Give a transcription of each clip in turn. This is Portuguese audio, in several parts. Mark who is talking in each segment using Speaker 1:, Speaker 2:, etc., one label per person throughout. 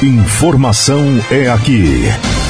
Speaker 1: Informação é aqui.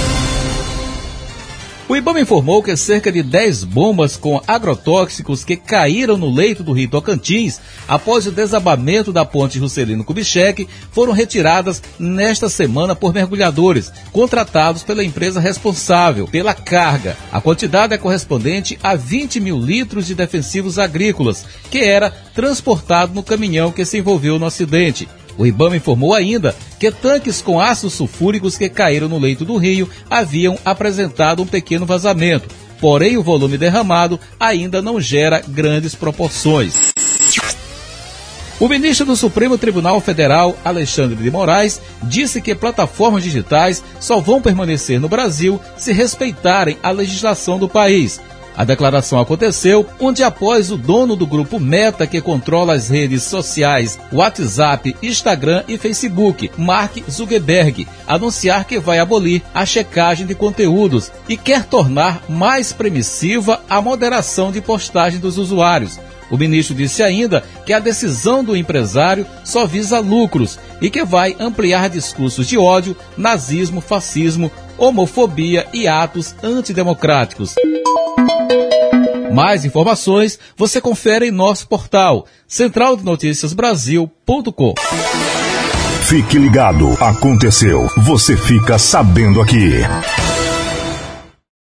Speaker 2: O IBAMA informou que cerca de 10 bombas com agrotóxicos que caíram no leito do rio Tocantins após o desabamento da ponte Juscelino Kubitschek foram retiradas nesta semana por mergulhadores, contratados pela empresa responsável pela carga. A quantidade é correspondente a 20 mil litros de defensivos agrícolas, que era transportado no caminhão que se envolveu no acidente. O IBAMA informou ainda que tanques com ácidos sulfúricos que caíram no leito do rio haviam apresentado um pequeno vazamento, porém o volume derramado ainda não gera grandes proporções. O ministro do Supremo Tribunal Federal, Alexandre de Moraes, disse que plataformas digitais só vão permanecer no Brasil se respeitarem a legislação do país. A declaração aconteceu um dia após o dono do grupo Meta, que controla as redes sociais WhatsApp, Instagram e Facebook, Mark Zuckerberg, anunciar que vai abolir a checagem de conteúdos e quer tornar mais permissiva a moderação de postagem dos usuários. O ministro disse ainda que a decisão do empresário só visa lucros e que vai ampliar discursos de ódio, nazismo, fascismo, homofobia e atos antidemocráticos. Mais informações você confere em nosso portal centraldenoticiasbrasil.com.
Speaker 1: Fique ligado, aconteceu, você fica sabendo aqui.